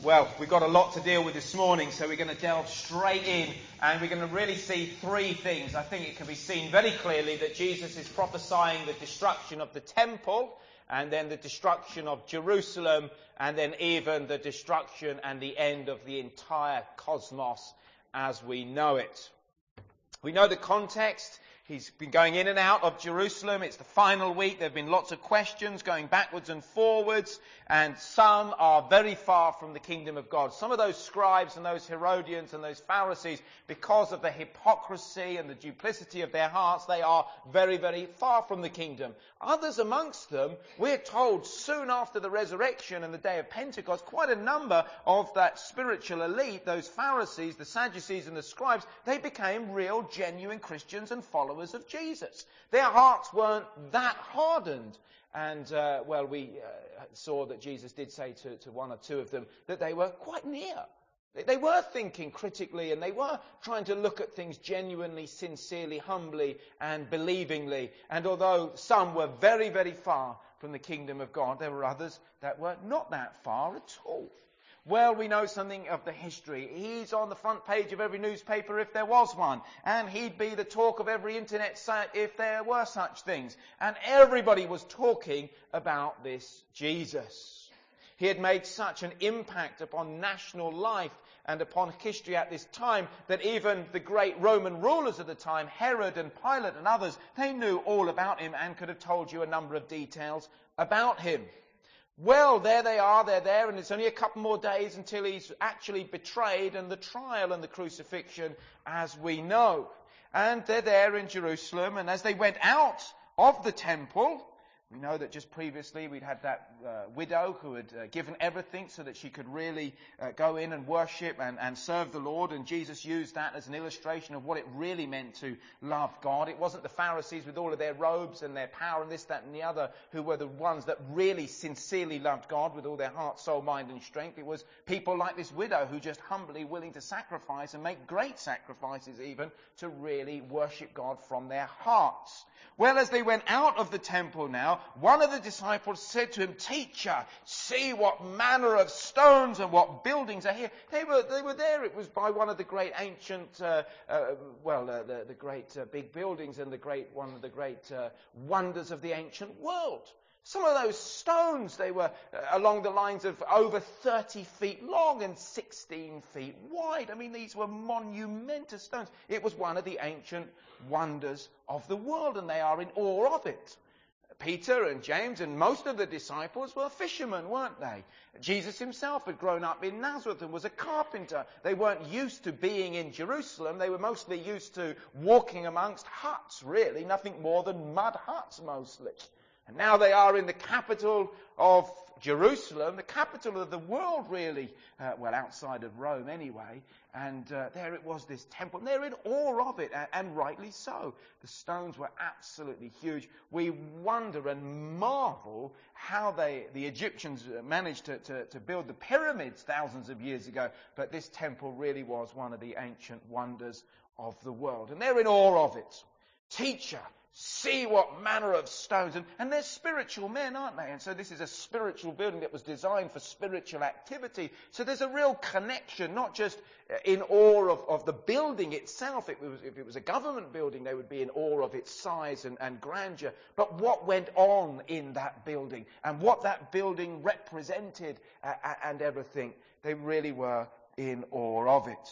Well, we've got a lot to deal with this morning, so we're going to delve straight in, and we're going to really see three things. I think it can be seen very clearly that Jesus is prophesying the destruction of the temple, and then the destruction of Jerusalem, and then even the destruction and the end of the entire cosmos as we know it. We know the context. He's been going in and out of Jerusalem. It's the final week. There have been lots of questions going backwards and forwards, and some are very far from the kingdom of God. Some of those scribes and those Herodians and those Pharisees, because of the hypocrisy and the duplicity of their hearts, they are very, very far from the kingdom. Others amongst them, we're told soon after the resurrection and the day of Pentecost, quite a number of that spiritual elite, those Pharisees, the Sadducees and the scribes, they became real, genuine Christians and followers of Jesus. Their hearts weren't that hardened. And, we saw that Jesus did say to one or two of them that they were quite near. They were thinking critically, and they were trying to look at things genuinely, sincerely, humbly, and believingly. And although some were very, very far from the kingdom of God, there were others that were not that far at all. Well, we know something of the history. He's on the front page of every newspaper if there was one. And he'd be the talk of every internet site if there were such things. And everybody was talking about this Jesus. He had made such an impact upon national life and upon history at this time that even the great Roman rulers of the time, Herod and Pilate and others, they knew all about him and could have told you a number of details about him. Well, there they are, they're there, and it's only a couple more days until he's actually betrayed and the trial and the crucifixion, as we know. And they're there in Jerusalem, and as they went out of the temple, we know that just previously we'd had that widow who had given everything so that she could really go in and worship and serve the Lord, and Jesus used that as an illustration of what it really meant to love God. It wasn't the Pharisees with all of their robes and their power and this, that and the other who were the ones that really sincerely loved God with all their heart, soul, mind and strength. It was people like this widow who just humbly willing to sacrifice and make great sacrifices even to really worship God from their hearts. Well, as they went out of the temple now, one of the disciples said to him, "Teacher, see what manner of stones and what buildings are here." They were there. It was by one of the great ancient, the great big buildings and one of the great wonders of the ancient world. Some of those stones, they were along the lines of over 30 feet long and 16 feet wide. I mean, these were monumentous stones. It was one of the ancient wonders of the world, and they are in awe of it. Peter and James and most of the disciples were fishermen, weren't they? Jesus himself had grown up in Nazareth and was a carpenter. They weren't used to being in Jerusalem. They were mostly used to walking amongst huts, really, nothing more than mud huts mostly. And now they are in the capital of Jerusalem, the capital of the world really, outside of Rome anyway. And there it was, this temple. And they're in awe of it, and rightly so. The stones were absolutely huge. We wonder and marvel how the Egyptians managed to build the pyramids thousands of years ago. But this temple really was one of the ancient wonders of the world. And they're in awe of it. "Teacher, see what manner of stones." And they're spiritual men, aren't they? And so this is a spiritual building that was designed for spiritual activity. So there's a real connection, not just in awe of the building itself. If it was a government building, they would be in awe of its size and grandeur. But what went on in that building and what that building represented and everything, they really were in awe of it.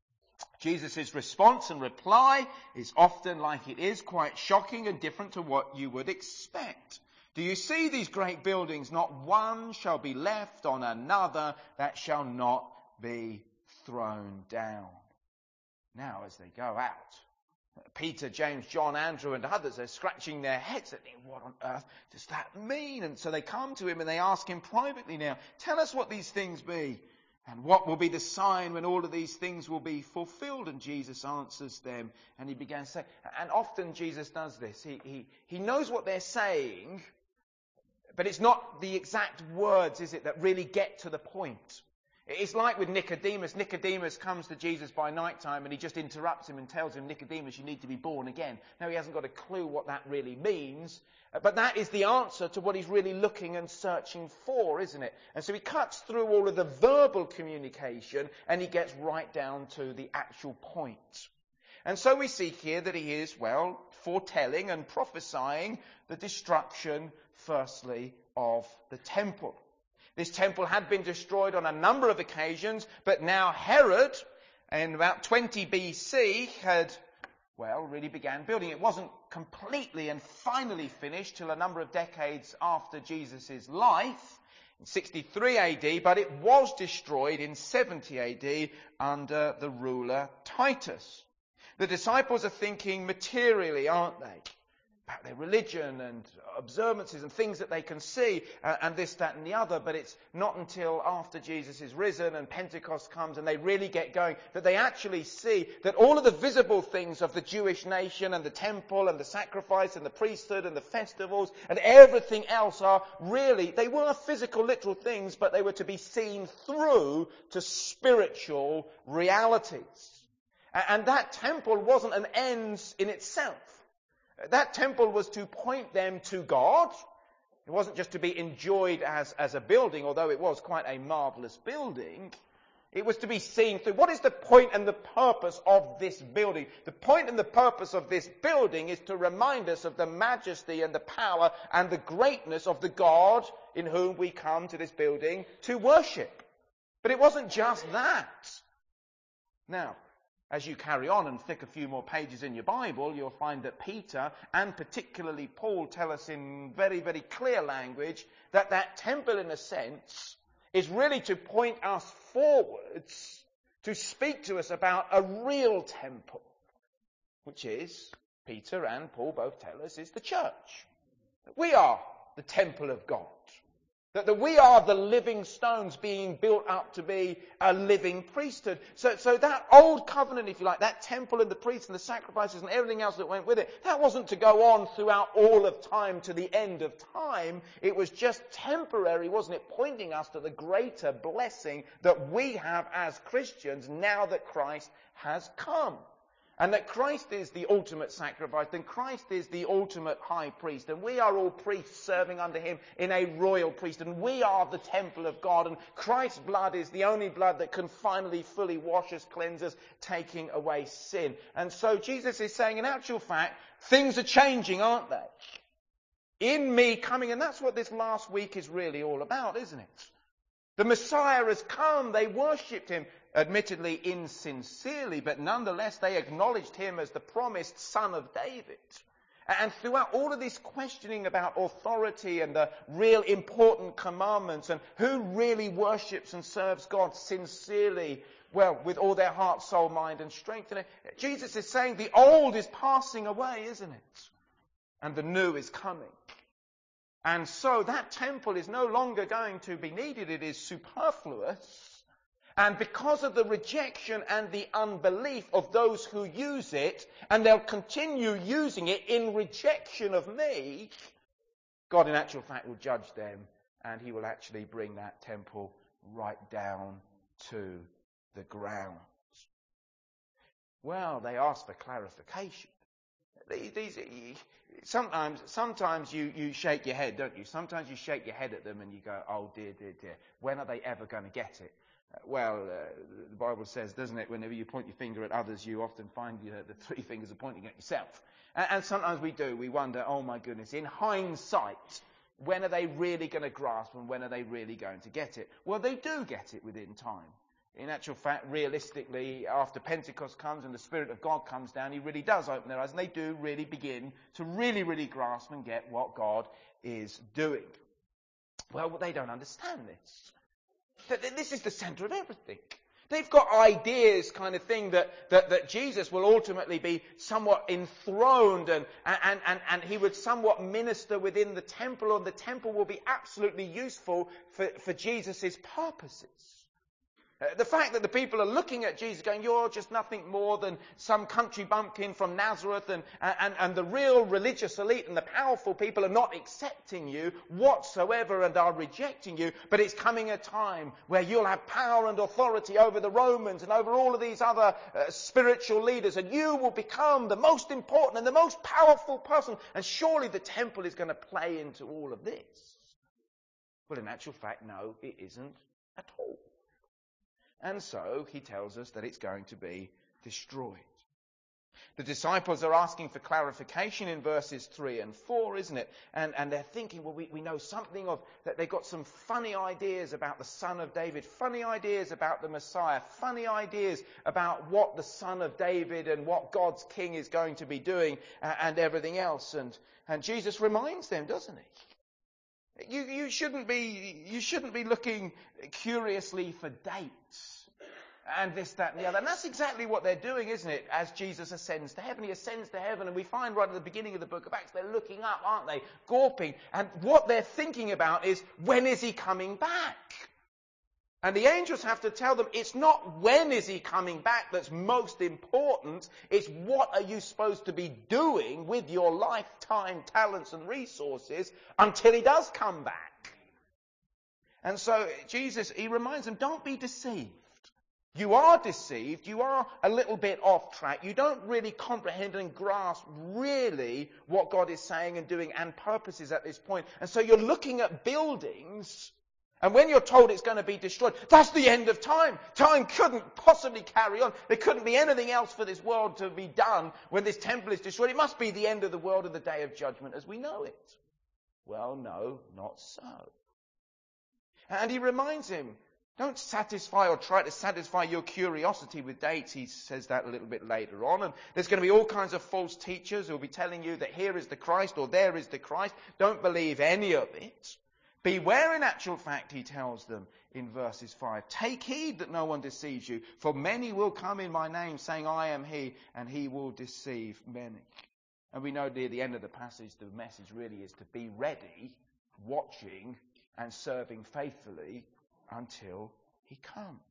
Jesus' response and reply is often, like it is, quite shocking and different to what you would expect. "Do you see these great buildings? Not one shall be left on another that shall not be thrown down." Now, as they go out, Peter, James, John, Andrew and others are scratching their heads and thinking, what on earth does that mean? And so they come to him and they ask him privately now, "Tell us what these things be. And what will be the sign when all of these things will be fulfilled?" And Jesus answers them, and he began to say, and often Jesus does this. He knows what they're saying, but it's not the exact words, is it, that really get to the point. It's like with Nicodemus. Nicodemus comes to Jesus by night time and he just interrupts him and tells him, Nicodemus, you need to be born again. Now, he hasn't got a clue what that really means, but that is the answer to what he's really looking and searching for, isn't it? And so he cuts through all of the verbal communication and he gets right down to the actual point. And so we see here that he is, well, foretelling and prophesying the destruction, firstly, of the temple. This temple had been destroyed on a number of occasions, but now Herod, in about 20 BC, had, well, really began building. It wasn't completely and finally finished till a number of decades after Jesus' life, in 63 AD, but it was destroyed in 70 AD under the ruler Titus. The disciples are thinking materially, aren't they? About their religion and observances and things that they can see and this, that and the other, but it's not until after Jesus is risen and Pentecost comes and they really get going that they actually see that all of the visible things of the Jewish nation and the temple and the sacrifice and the priesthood and the festivals and everything else are really, they were physical, literal things, but they were to be seen through to spiritual realities. And that temple wasn't an end in itself. That temple was to point them to God. It wasn't just to be enjoyed as a building, although it was quite a marvelous building. It was to be seen through. What is the point and the purpose of this building? The point and the purpose of this building is to remind us of the majesty and the power and the greatness of the God in whom we come to this building to worship. But it wasn't just that. Now, as you carry on and flick a few more pages in your Bible, you'll find that Peter and particularly Paul tell us in very, very clear language that that temple, in a sense, is really to point us forwards to speak to us about a real temple, which is, Peter and Paul both tell us, is the church. We are the temple of God. That we are the living stones being built up to be a living priesthood. So that old covenant, if you like, that temple and the priests and the sacrifices and everything else that went with it, that wasn't to go on throughout all of time to the end of time. It was just temporary, wasn't it? Pointing us to the greater blessing that we have as Christians now that Christ has come. And that Christ is the ultimate sacrifice, and Christ is the ultimate high priest, and we are all priests serving under him in a royal priest, and we are the temple of God, and Christ's blood is the only blood that can finally fully wash us, cleanse us, taking away sin. And so Jesus is saying, in actual fact, things are changing, aren't they? In me coming, and that's what this last week is really all about, isn't it? The Messiah has come, they worshipped him, admittedly insincerely, but nonetheless they acknowledged him as the promised son of David. And throughout all of this questioning about authority and the real important commandments and who really worships and serves God sincerely, well, with all their heart, soul, mind and strength, Jesus is saying the old is passing away, isn't it? And the new is coming. And so that temple is no longer going to be needed. It is superfluous. And because of the rejection and the unbelief of those who use it, and they'll continue using it in rejection of me, God in actual fact will judge them, and he will actually bring that temple right down to the ground. Well, they ask for clarification. Sometimes you shake your head, don't you? Sometimes you shake your head at them and you go, oh dear, dear, dear. When are they ever going to get it? The Bible says, doesn't it, whenever you point your finger at others, you often find the three fingers are pointing at yourself. And sometimes we do. We wonder, oh my goodness, in hindsight, when are they really going to grasp and when are they really going to get it? Well, they do get it within time. In actual fact, realistically, after Pentecost comes and the Spirit of God comes down, he really does open their eyes and they do really begin to really, really grasp and get what God is doing. Well, they don't understand this. This is the center of everything. They've got ideas kind of thing that Jesus will ultimately be somewhat enthroned and he would somewhat minister within the temple, and the temple will be absolutely useful for Jesus' purposes. The fact that the people are looking at Jesus going, you're just nothing more than some country bumpkin from Nazareth, and the real religious elite and the powerful people are not accepting you whatsoever and are rejecting you, but it's coming a time where you'll have power and authority over the Romans and over all of these other spiritual leaders, and you will become the most important and the most powerful person, and surely the temple is going to play into all of this. Well, in actual fact, no, it isn't at all. And so he tells us that it's going to be destroyed. The disciples are asking for clarification in verses 3 and 4, isn't it? And they're thinking, well, we know something of that. They've got some funny ideas about the Son of David, funny ideas about the Messiah, funny ideas about what the Son of David and what God's King is going to be doing, and everything else. And Jesus reminds them, doesn't he? You shouldn't be looking curiously for dates and this, that, and the other. And that's exactly what they're doing, isn't it? As Jesus ascends to heaven, he ascends to heaven, and we find right at the beginning of the book of Acts, they're looking up, aren't they? Gawping. And what they're thinking about is, when is he coming back? And the angels have to tell them, it's not when is he coming back that's most important, it's what are you supposed to be doing with your lifetime talents and resources until he does come back. And so Jesus, he reminds them, don't be deceived. You are deceived, you are a little bit off track, you don't really comprehend and grasp really what God is saying and doing and purposes at this point. And so you're looking at buildings, and when you're told it's going to be destroyed, that's the end of time. Time couldn't possibly carry on. There couldn't be anything else for this world to be done when this temple is destroyed. It must be the end of the world and the day of judgment as we know it. Well, no, not so. And he reminds him, don't satisfy or try to satisfy your curiosity with dates. He says that a little bit later on. And there's going to be all kinds of false teachers who will be telling you that here is the Christ or there is the Christ. Don't believe any of it. Beware, in actual fact, he tells them in verses 5. Take heed that no one deceives you, for many will come in my name, saying, I am he, and he will deceive many. And we know near the end of the passage, the message really is to be ready, watching, and serving faithfully until he comes.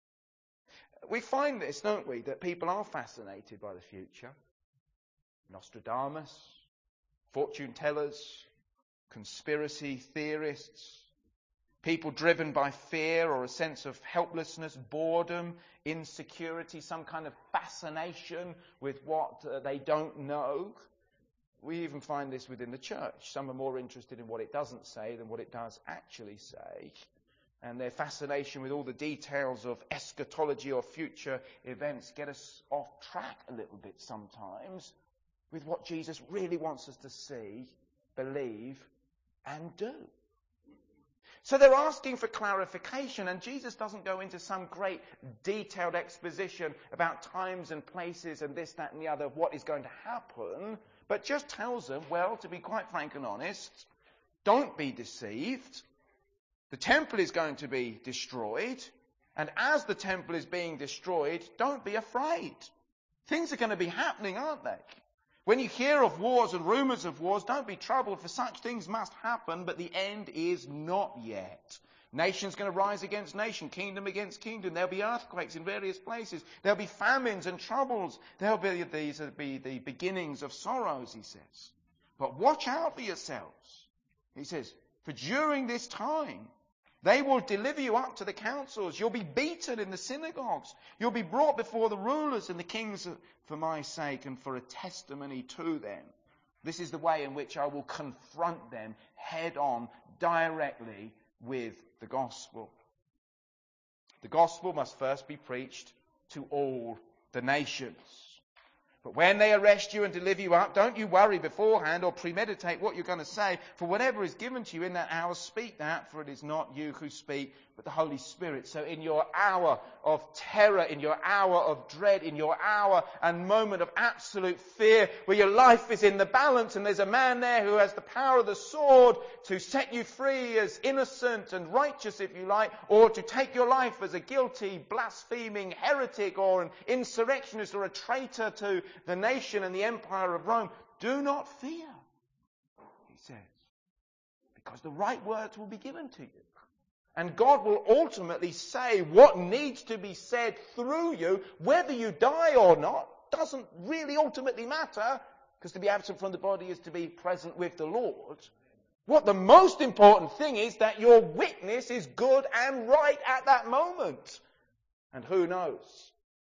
We find this, don't we, that people are fascinated by the future. Nostradamus, fortune tellers, conspiracy theorists, people driven by fear or a sense of helplessness, boredom, insecurity, some kind of fascination with what they don't know. We even find this within the church. Some are more interested in what it doesn't say than what it does actually say. And their fascination with all the details of eschatology or future events get us off track a little bit sometimes with what Jesus really wants us to see, believe, and do. So they're asking for clarification, and Jesus doesn't go into some great detailed exposition about times and places and this, that, and the other of what is going to happen, but just tells them, well, to be quite frank and honest, don't be deceived. The temple is going to be destroyed, and as the temple is being destroyed, don't be afraid. Things are going to be happening, aren't they? When you hear of wars and rumours of wars, don't be troubled, for such things must happen, but the end is not yet. Nation's going to rise against nation, kingdom against kingdom. There'll be earthquakes in various places. There'll be famines and troubles. These will be the beginnings of sorrows, he says. But watch out for yourselves. He says, for during this time, they will deliver you up to the councils. You'll be beaten in the synagogues. You'll be brought before the rulers and the kings for my sake and for a testimony to them. This is the way in which I will confront them head on, directly with the gospel. The gospel must first be preached to all the nations. But when they arrest you and deliver you up, don't you worry beforehand or premeditate what you're going to say. For whatever is given to you in that hour, speak that, for it is not you who speak, but the Holy Spirit. So in your hour of terror, in your hour of dread, in your hour and moment of absolute fear, where your life is in the balance and there's a man there who has the power of the sword to set you free as innocent and righteous, if you like, or to take your life as a guilty, blaspheming heretic or an insurrectionist or a traitor to the nation and the empire of Rome, do not fear, he says, because the right words will be given to you. And God will ultimately say what needs to be said through you, whether you die or not, doesn't really ultimately matter, because to be absent from the body is to be present with the Lord. What the most important thing is that your witness is good and right at that moment. And who knows?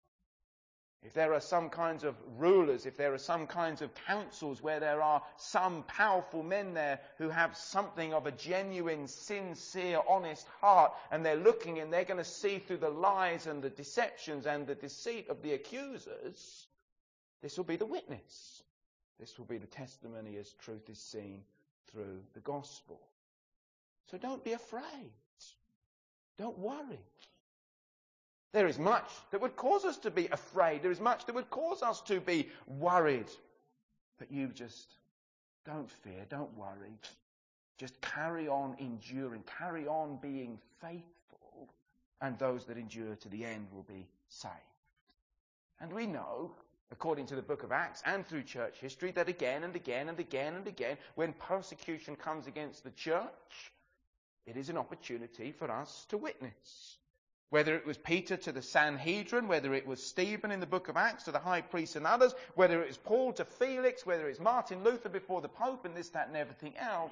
If there are some kinds of rulers, if there are some kinds of councils where there are some powerful men there who have something of a genuine, sincere, honest heart, and they're looking and they're going to see through the lies and the deceptions and the deceit of the accusers, this will be the witness. This will be the testimony as truth is seen through the gospel. So don't be afraid. Don't worry. There is much that would cause us to be afraid. There is much that would cause us to be worried. But you just don't fear, don't worry. Just carry on enduring, carry on being faithful, and those that endure to the end will be saved. And we know, according to the book of Acts and through church history, that again and again and again and again, when persecution comes against the church, it is an opportunity for us to witness. Whether it was Peter to the Sanhedrin, whether it was Stephen in the book of Acts to the high priest and others, whether it was Paul to Felix, whether it's Martin Luther before the Pope and this, that and everything else,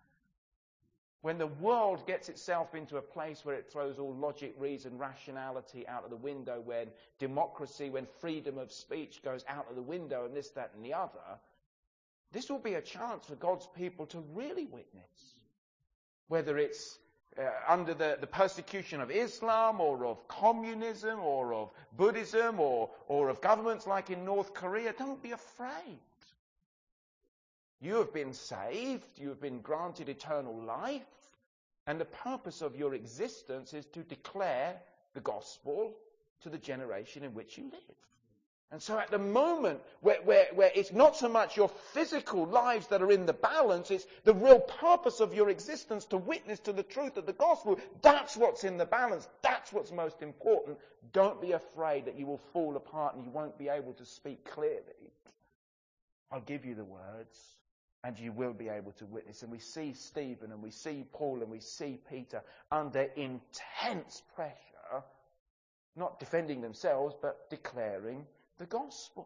when the world gets itself into a place where it throws all logic, reason, rationality out of the window, when democracy, when freedom of speech goes out of the window and this, that and the other, this will be a chance for God's people to really witness. Whether it's under the persecution of Islam or of communism or of Buddhism or of governments like in North Korea, don't be afraid. You have been saved, you have been granted eternal life, and the purpose of your existence is to declare the gospel to the generation in which you live. And so at the moment where it's not so much your physical lives that are in the balance, it's the real purpose of your existence to witness to the truth of the gospel. That's what's in the balance. That's what's most important. Don't be afraid that you will fall apart and you won't be able to speak clearly. I'll give you the words and you will be able to witness. And we see Stephen and we see Paul and we see Peter under intense pressure, not defending themselves but declaring the gospel.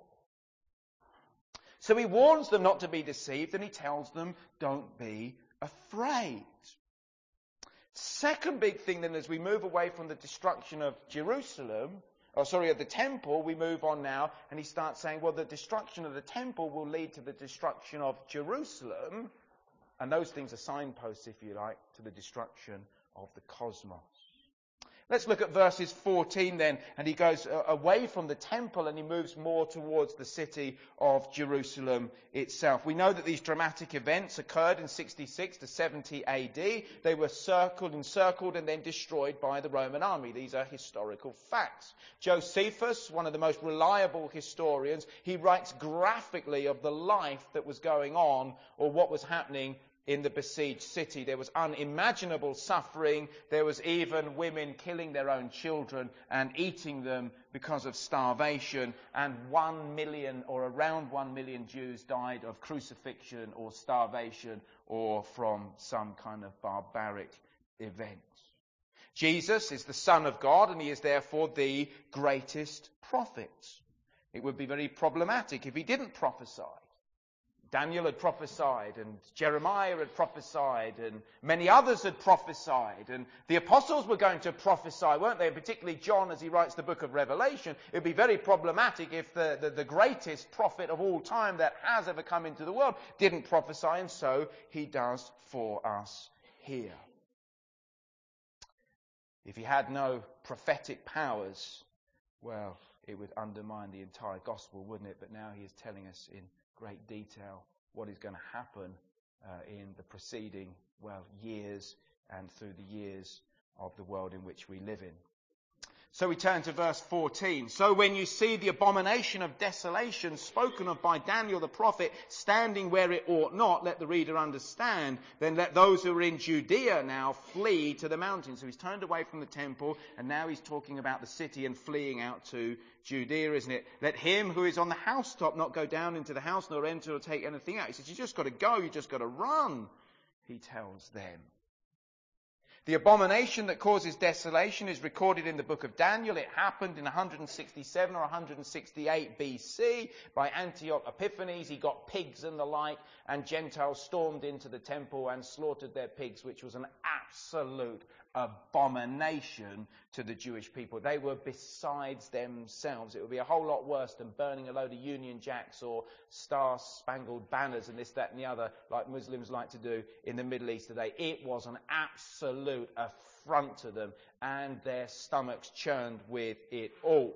So he warns them not to be deceived and he tells them, don't be afraid. Second big thing then, as we move away from the destruction of of the temple, we move on now and he starts saying, well, the destruction of the temple will lead to the destruction of Jerusalem, and those things are signposts, if you like, to the destruction of the cosmos. Let's look at verses 14 then, and he goes away from the temple and he moves more towards the city of Jerusalem itself. We know that these dramatic events occurred in 66 to 70 AD. They were encircled and then destroyed by the Roman army. These are historical facts. Josephus, one of the most reliable historians, he writes graphically of the life that was going on or what was happening in the besieged city. There was unimaginable suffering. There was even women killing their own children and eating them because of starvation. And 1 million or around 1 million Jews died of crucifixion or starvation or from some kind of barbaric event. Jesus is the Son of God and he is therefore the greatest prophet. It would be very problematic if he didn't prophesy. Daniel had prophesied, and Jeremiah had prophesied, and many others had prophesied, and the apostles were going to prophesy, weren't they? Particularly John, as he writes the book of Revelation. It would be very problematic if the greatest prophet of all time that has ever come into the world didn't prophesy, and so he does for us here. If he had no prophetic powers, well, it would undermine the entire gospel, wouldn't it? But now he is telling us in great detail what is going to happen in the preceding, years and through the years of the world in which we live in. So we turn to verse 14. So when you see the abomination of desolation spoken of by Daniel the prophet standing where it ought not, let the reader understand, then let those who are in Judea now flee to the mountains. So he's turned away from the temple and now he's talking about the city and fleeing out to Judea, isn't it? Let him who is on the housetop not go down into the house nor enter or take anything out. He says, you just got to go, you just got to run, he tells them. The abomination that causes desolation is recorded in the book of Daniel. It happened in 167 or 168 BC by Antioch Epiphanes. He got pigs and the like, and Gentiles stormed into the temple and slaughtered their pigs, which was an absolute abomination to the Jewish people. They were besides themselves. It would be a whole lot worse than burning a load of Union Jacks or star-spangled banners and this, that and the other, like Muslims like to do in the Middle East today. It was an absolute affront to them, and their stomachs churned with it all.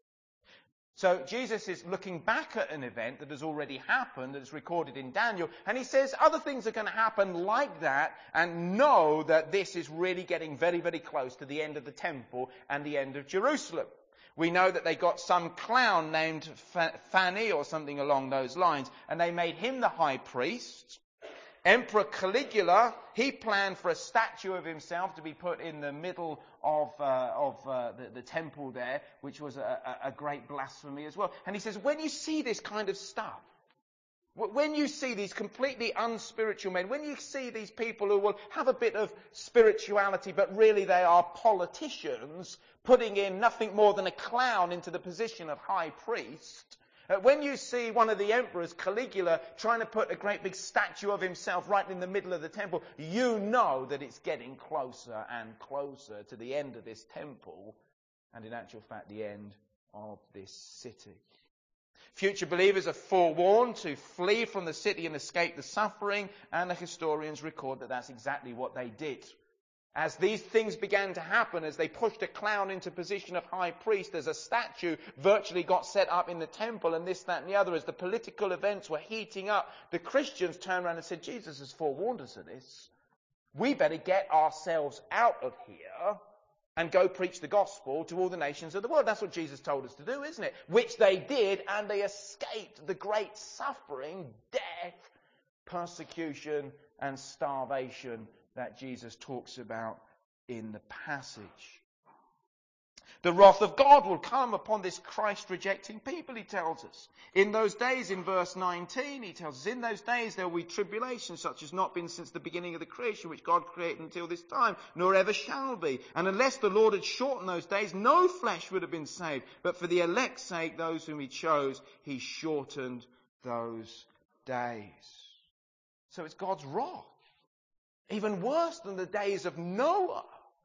So Jesus is looking back at an event that has already happened, that is recorded in Daniel, and he says other things are going to happen like that, and know that this is really getting very, very close to the end of the temple and the end of Jerusalem. We know that they got some clown named Phani or something along those lines, and they made him the high priest. Emperor Caligula, he planned for a statue of himself to be put in the middle of the temple there, which was a great blasphemy as well. And he says, when you see this kind of stuff, when you see these completely unspiritual men, when you see these people who will have a bit of spirituality, but really they are politicians, putting in nothing more than a clown into the position of high priest, when you see one of the emperors, Caligula, trying to put a great big statue of himself right in the middle of the temple, you know that it's getting closer and closer to the end of this temple, and in actual fact the end of this city. Future believers are forewarned to flee from the city and escape the suffering, and the historians record that that's exactly what they did. As these things began to happen, as they pushed a clown into position of high priest, as a statue virtually got set up in the temple, and this, that and the other, as the political events were heating up, the Christians turned around and said, Jesus has forewarned us of this. We better get ourselves out of here and go preach the gospel to all the nations of the world. That's what Jesus told us to do, isn't it? Which they did, and they escaped the great suffering, death, persecution, and starvation that Jesus talks about in the passage. The wrath of God will come upon this Christ-rejecting people, he tells us. In those days, in verse 19, he tells us, in those days there will be tribulation such as not been since the beginning of the creation, which God created until this time, nor ever shall be. And unless the Lord had shortened those days, no flesh would have been saved. But for the elect's sake, those whom he chose, he shortened those days. So it's God's wrath. Even worse than the days of Noah.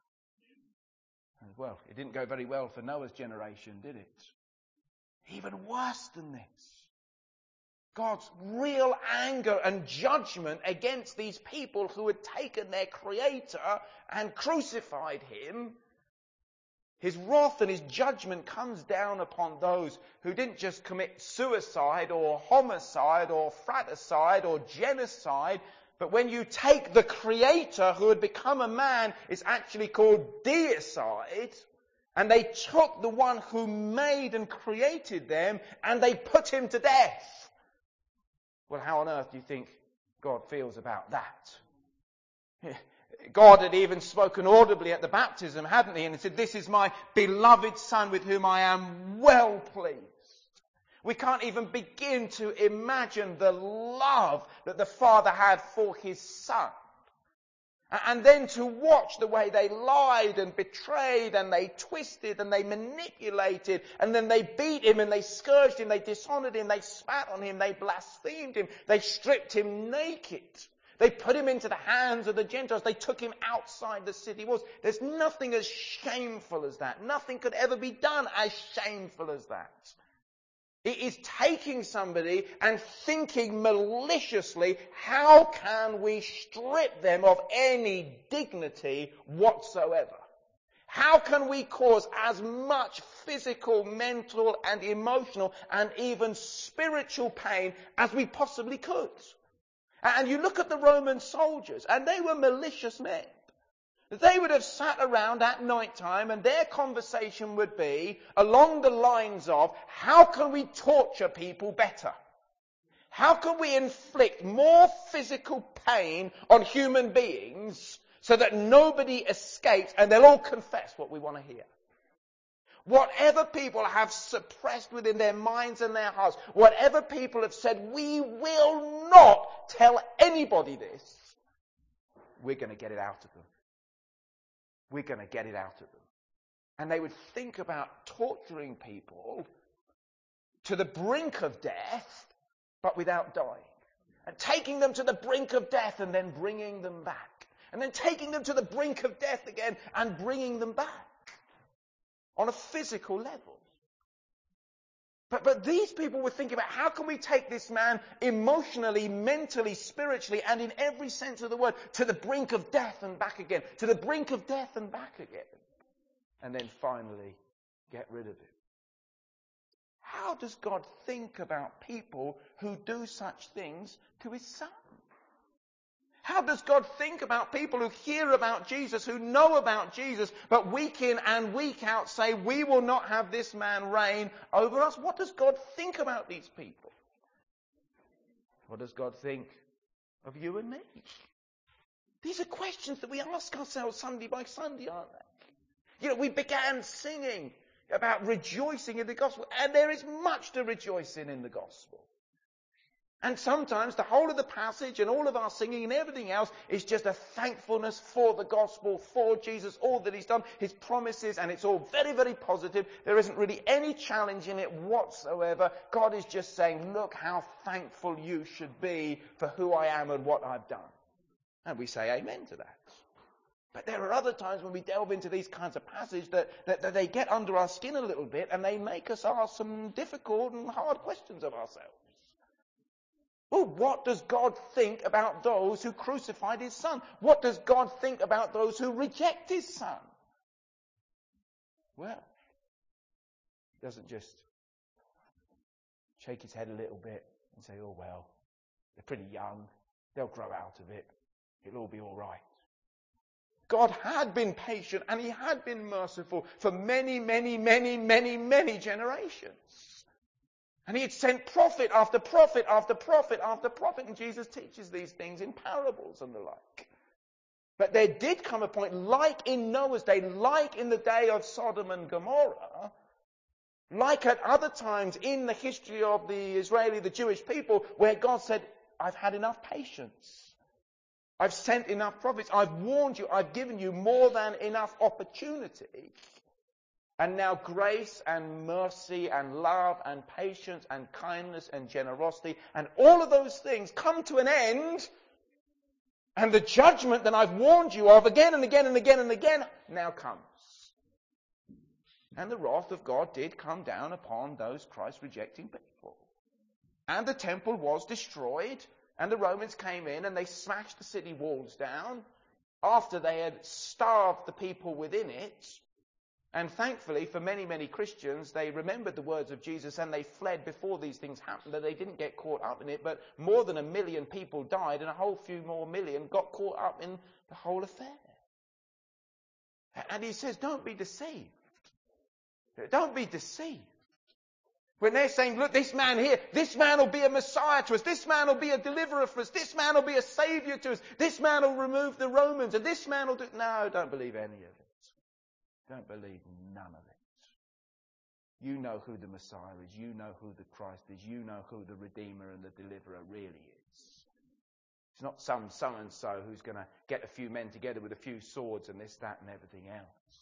Well, it didn't go very well for Noah's generation, did it? Even worse than this. God's real anger and judgment against these people who had taken their Creator and crucified him. His wrath and his judgment comes down upon those who didn't just commit suicide or homicide or fratricide or genocide, but when you take the Creator who had become a man, it's actually called deicide, and they took the one who made and created them and they put him to death. Well, how on earth do you think God feels about that? God had even spoken audibly at the baptism, hadn't he? And he said, this is my beloved Son with whom I am well pleased. We can't even begin to imagine the love that the Father had for his Son. And then to watch the way they lied and betrayed and they twisted and they manipulated and then they beat him and they scourged him, they dishonored him, they spat on him, they blasphemed him, they stripped him naked. They put him into the hands of the Gentiles. They took him outside the city walls. There's nothing as shameful as that. Nothing could ever be done as shameful as that. It is taking somebody and thinking maliciously, how can we strip them of any dignity whatsoever? How can we cause as much physical, mental and emotional and even spiritual pain as we possibly could? And you look at the Roman soldiers, and they were malicious men. They would have sat around at night time and their conversation would be along the lines of, how can we torture people better? How can we inflict more physical pain on human beings so that nobody escapes and they'll all confess what we want to hear? Whatever people have suppressed within their minds and their hearts, whatever people have said, we will not tell anybody this, we're going to get it out of them. we're going to get it out of them. And they would think about torturing people to the brink of death, but without dying. And taking them to the brink of death and then bringing them back. And then taking them to the brink of death again and bringing them back. On a physical level. But these people were thinking about, how can we take this man emotionally, mentally, spiritually, and in every sense of the word, to the brink of death and back again. To the brink of death and back again. And then finally, get rid of him. How does God think about people who do such things to his Son? How does God think about people who hear about Jesus, who know about Jesus, but week in and week out say, we will not have this man reign over us? What does God think about these people? What does God think of you and me? These are questions that we ask ourselves Sunday by Sunday, aren't they? We began singing about rejoicing in the gospel, and there is much to rejoice in the gospel. And sometimes the whole of the passage and all of our singing and everything else is just a thankfulness for the gospel, for Jesus, all that he's done, his promises, and it's all very, very positive. There isn't really any challenge in it whatsoever. God is just saying, look how thankful you should be for who I am and what I've done. And we say amen to that. But there are other times when we delve into these kinds of passages that they get under our skin a little bit and they make us ask some difficult and hard questions of ourselves. Well, what does God think about those who crucified his Son? What does God think about those who reject his Son? Well, he doesn't just shake his head a little bit and say, oh well, they're pretty young, they'll grow out of it, it'll all be all right. God had been patient and he had been merciful for many, many, many, many, many generations. And he had sent prophet after prophet after prophet after prophet. And Jesus teaches these things in parables and the like. But there did come a point, like in Noah's day, like in the day of Sodom and Gomorrah, like at other times in the history of the Jewish people, where God said, I've had enough patience. I've sent enough prophets. I've warned you. I've given you more than enough opportunity. And now grace and mercy and love and patience and kindness and generosity and all of those things come to an end. And the judgment that I've warned you of again and again and again and again now comes. And the wrath of God did come down upon those Christ-rejecting people. And the temple was destroyed. And the Romans came in and they smashed the city walls down after they had starved the people within it. And thankfully, for many, many Christians, they remembered the words of Jesus and they fled before these things happened, that they didn't get caught up in it. But more than 1 million people died and a whole few more million got caught up in the whole affair. And he says, don't be deceived. Don't be deceived. When they're saying, look, this man here, this man will be a Messiah to us, this man will be a deliverer for us, this man will be a Saviour to us, this man will remove the Romans, and this man will do... No, don't believe any of it. Don't believe none of it. You know who the Messiah is. You know who the Christ is. You know who the Redeemer and the Deliverer really is. It's not some so-and-so who's going to get a few men together with a few swords and this, that and everything else.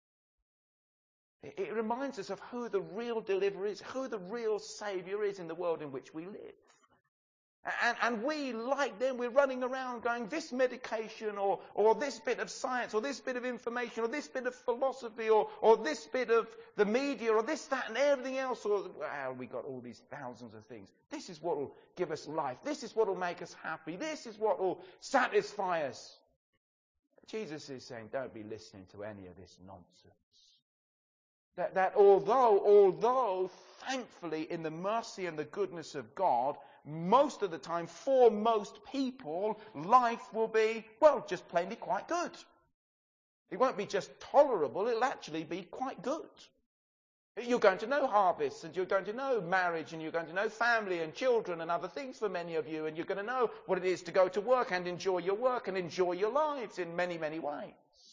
It reminds us of who the real deliverer is, who the real Saviour is in the world in which we live. And we, like them, we're running around going, this medication or this bit of science or this bit of information or this bit of philosophy or this bit of the media or this, that and everything else. We got all these thousands of things. This is what will give us life. This is what will make us happy. This is what will satisfy us. Jesus is saying, don't be listening to any of this nonsense. That although thankfully in the mercy and the goodness of God, most of the time, for most people, life will be, well, just plainly quite good. It won't be just tolerable, it'll actually be quite good. You're going to know harvests, and you're going to know marriage, and you're going to know family and children and other things for many of you, and you're going to know what it is to go to work and enjoy your work and enjoy your lives in many, many ways.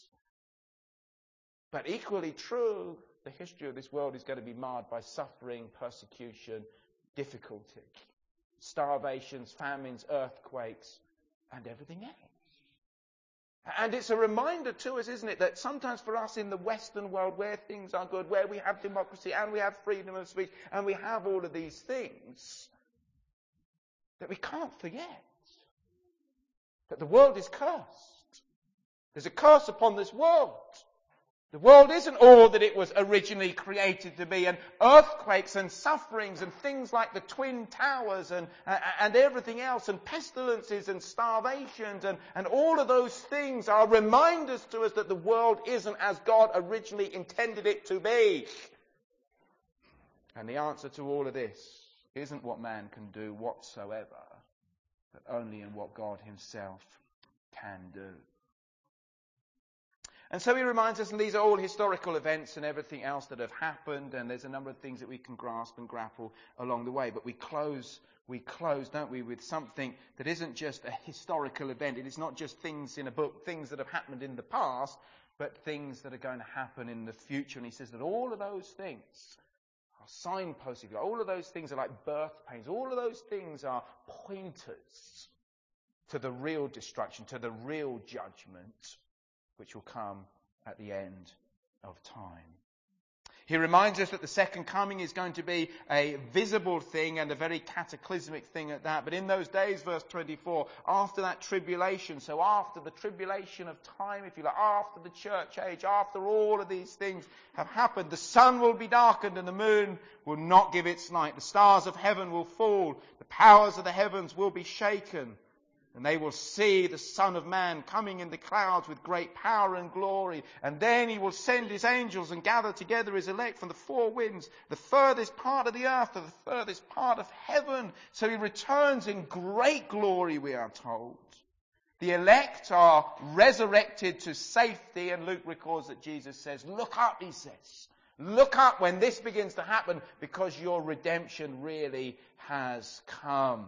But equally true, the history of this world is going to be marred by suffering, persecution, difficulty. Starvations, famines, earthquakes, and everything else. And it's a reminder to us, isn't it, that sometimes for us in the Western world where things are good, where we have democracy and we have freedom of speech and we have all of these things, that we can't forget that the world is cursed. There's a curse upon this world. The world isn't all that it was originally created to be, and earthquakes and sufferings and things like the Twin Towers and everything else, and pestilences and starvations and all of those things are reminders to us that the world isn't as God originally intended it to be. And the answer to all of this isn't what man can do whatsoever, but only in what God himself can do. And so he reminds us, and these are all historical events and everything else that have happened, and there's a number of things that we can grasp and grapple along the way. But we close, don't we, with something that isn't just a historical event. It is not just things in a book, things that have happened in the past, but things that are going to happen in the future. And he says that all of those things are signposts. All of those things are like birth pains. All of those things are pointers to the real destruction, to the real judgment, which will come at the end of time. He reminds us that the second coming is going to be a visible thing and a very cataclysmic thing at that. But in those days, verse 24, after that tribulation, so after the tribulation of time, if you like, after the church age, after all of these things have happened, the sun will be darkened and the moon will not give its light. The stars of heaven will fall. The powers of the heavens will be shaken. And they will see the Son of Man coming in the clouds with great power and glory. And then he will send his angels and gather together his elect from the four winds, the furthest part of the earth to the furthest part of heaven. So he returns in great glory, we are told. The elect are resurrected to safety. And Luke records that Jesus says, look up, he says. Look up when this begins to happen, because your redemption really has come.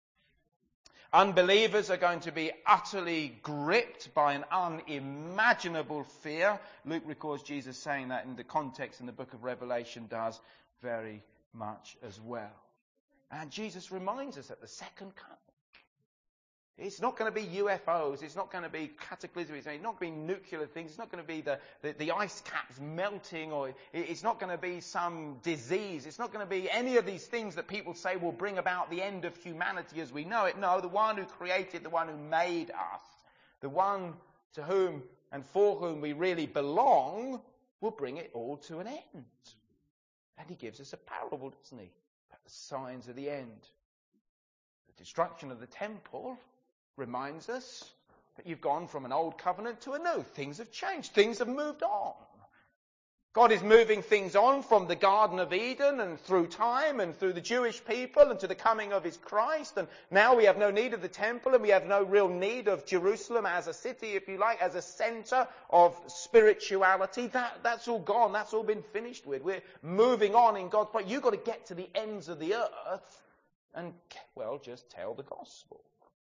Unbelievers are going to be utterly gripped by an unimaginable fear. Luke records Jesus saying that in the context in the book of Revelation does very much as well. And Jesus reminds us that the second coming, it's not going to be UFOs, it's not going to be cataclysmic, it's not going to be nuclear things, it's not going to be the ice caps melting, or it's not going to be some disease, it's not going to be any of these things that people say will bring about the end of humanity as we know it. No, the one who created, the one who made us, the one to whom and for whom we really belong, will bring it all to an end. And he gives us a parable, doesn't he? About the signs of the end. The destruction of the temple reminds us that you've gone from an old covenant to a new. Things have changed. Things have moved on. God is moving things on from the Garden of Eden and through time and through the Jewish people and to the coming of his Christ. And now we have no need of the temple, and we have no real need of Jerusalem as a city, if you like, as a centre of spirituality. That's all gone. That's all been finished with. We're moving on in God's plan. You've got to get to the ends of the earth and, well, just tell the gospel.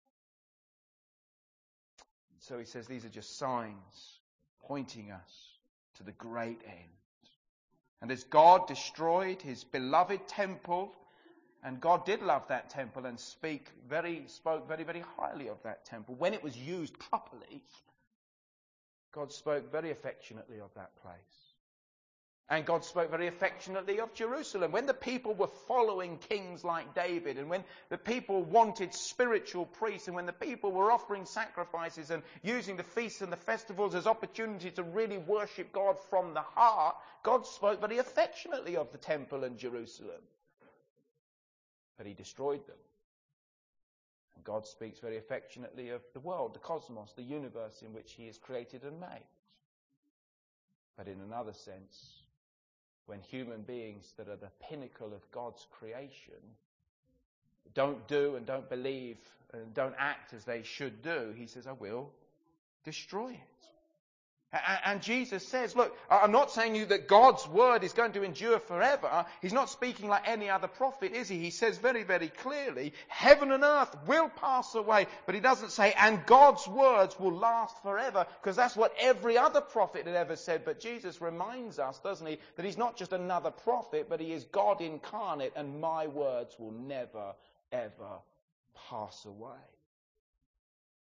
So he says these are just signs pointing us to the great end. And as God destroyed his beloved temple, and God did love that temple and spoke very, very highly of that temple. When it was used properly, God spoke very affectionately of that place. And God spoke very affectionately of Jerusalem. When the people were following kings like David, and when the people wanted spiritual priests, and when the people were offering sacrifices and using the feasts and the festivals as opportunity to really worship God from the heart, God spoke very affectionately of the temple and Jerusalem. But he destroyed them. And God speaks very affectionately of the world, the cosmos, the universe in which he is created and made. But in another sense, when human beings that are the pinnacle of God's creation don't do and don't believe and don't act as they should do, he says, I will destroy it. And Jesus says, look, I'm not saying you that God's word is going to endure forever. He's not speaking like any other prophet, is he? He says very, very clearly, heaven and earth will pass away. But he doesn't say, and God's words will last forever, because that's what every other prophet had ever said. But Jesus reminds us, doesn't he, that he's not just another prophet, but he is God incarnate, and my words will never, ever pass away.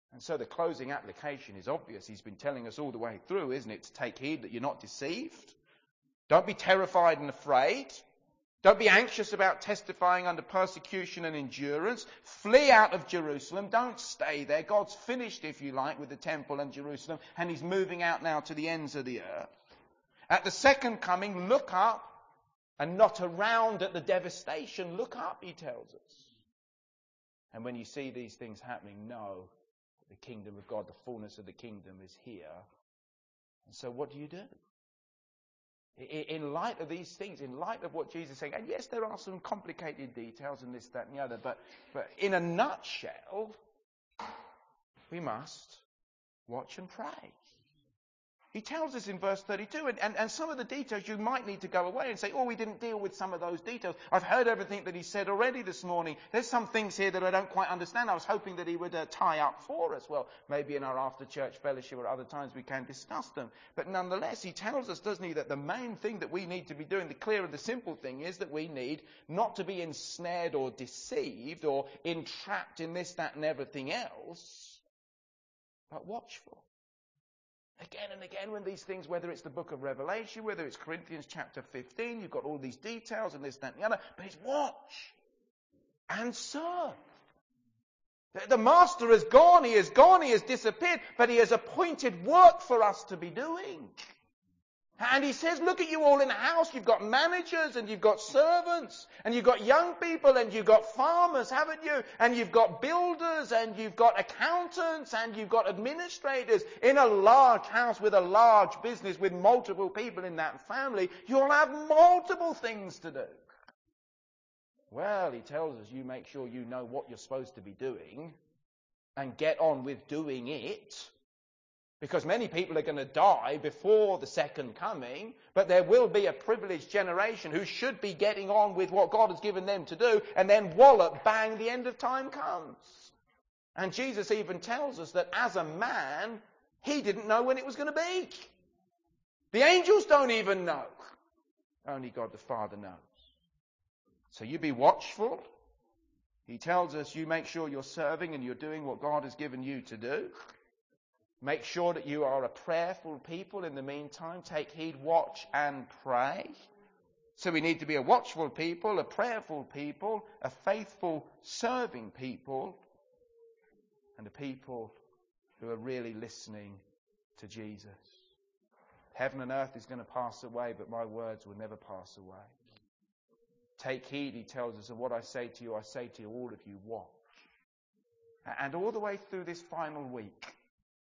And so the closing application is obvious. He's been telling us all the way through, isn't it? To take heed that you're not deceived. Don't be terrified and afraid. Don't be anxious about testifying under persecution and endurance. Flee out of Jerusalem. Don't stay there. God's finished, if you like, with the temple and Jerusalem, and he's moving out now to the ends of the earth. At the second coming, look up and not around at the devastation. Look up, he tells us. And when you see these things happening, know the kingdom of God, the fullness of the kingdom is here. And so what do you do? In light of these things, in light of what Jesus is saying, and yes, there are some complicated details and this, that, and the other, but in a nutshell, we must watch and pray. He tells us in verse 32, and some of the details you might need to go away and say, oh, we didn't deal with some of those details. I've heard everything that he said already this morning. There's some things here that I don't quite understand. I was hoping that he would tie up for us. Well, maybe in our after-church fellowship or other times we can discuss them. But nonetheless, he tells us, doesn't he, that the main thing that we need to be doing, the clear and the simple thing, is that we need not to be ensnared or deceived or entrapped in this, that, and everything else, but watchful. Again and again, when these things, whether it's the book of Revelation, whether it's Corinthians chapter 15, you've got all these details and this, that, and the other, but it's watch and serve. The master has gone, he has disappeared, but he has appointed work for us to be doing. And he says, look at you all in the house. You've got managers and you've got servants and you've got young people and you've got farmers, haven't you? And you've got builders and you've got accountants and you've got administrators. In a large house with a large business with multiple people in that family, you'll have multiple things to do. Well, he tells us you make sure you know what you're supposed to be doing and get on with doing it. Because many people are going to die before the second coming, but there will be a privileged generation who should be getting on with what God has given them to do, and then wallop, bang, the end of time comes. And Jesus even tells us that as a man, he didn't know when it was going to be. The angels don't even know. Only God the Father knows. So you be watchful. He tells us you make sure you're serving and you're doing what God has given you to do. Make sure that you are a prayerful people in the meantime. Take heed, watch and pray. So we need to be a watchful people, a prayerful people, a faithful serving people, and a people who are really listening to Jesus. Heaven and earth is going to pass away, but my words will never pass away. Take heed, he tells us, of what I say to you, all of you, watch. And all the way through this final week,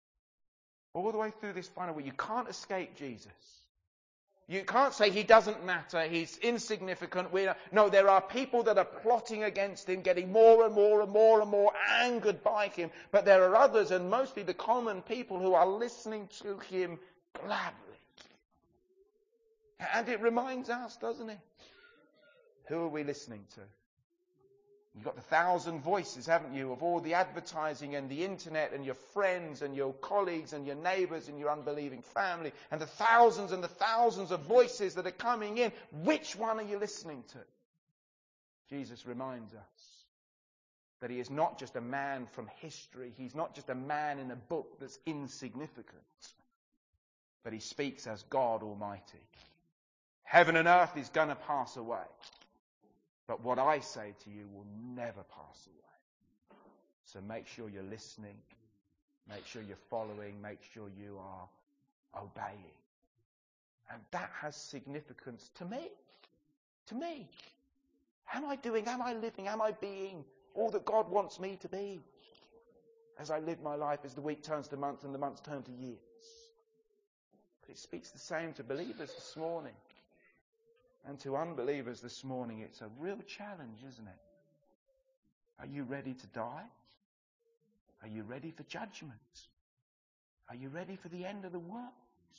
you can't escape Jesus. You can't say he doesn't matter, he's insignificant. No, there are people that are plotting against him, getting more and more and more and more angered by him. But there are others, and mostly the common people, who are listening to him gladly. And it reminds us, doesn't it? Who are we listening to? You've got the 1,000 voices, haven't you, of all the advertising and the internet and your friends and your colleagues and your neighbours and your unbelieving family, and the thousands of voices that are coming in. Which one are you listening to? Jesus reminds us that he is not just a man from history. He's not just a man in a book that's insignificant. But he speaks as God Almighty. Heaven and earth is going to pass away. But what I say to you will never pass away. So make sure you're listening. Make sure you're following. Make sure you are obeying. And that has significance to me. To me. Am I doing, am I living, am I being all that God wants me to be? As I live my life, as the week turns to months and the months turn to years. But it speaks the same to believers this morning. And to unbelievers this morning, it's a real challenge, isn't it? Are you ready to die? Are you ready for judgment? Are you ready for the end of the world?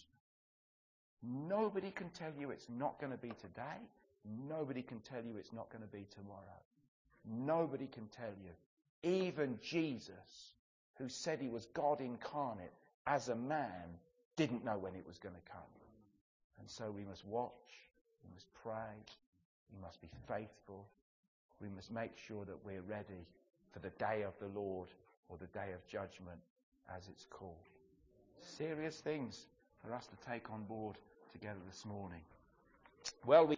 Nobody can tell you it's not going to be today. Nobody can tell you it's not going to be tomorrow. Nobody can tell you. Even Jesus, who said he was God incarnate, as a man, didn't know when it was going to come. And so we must watch. We must pray, we must be faithful, we must make sure that we're ready for the day of the Lord or the day of judgment as it's called. Serious things for us to take on board together this morning. Well,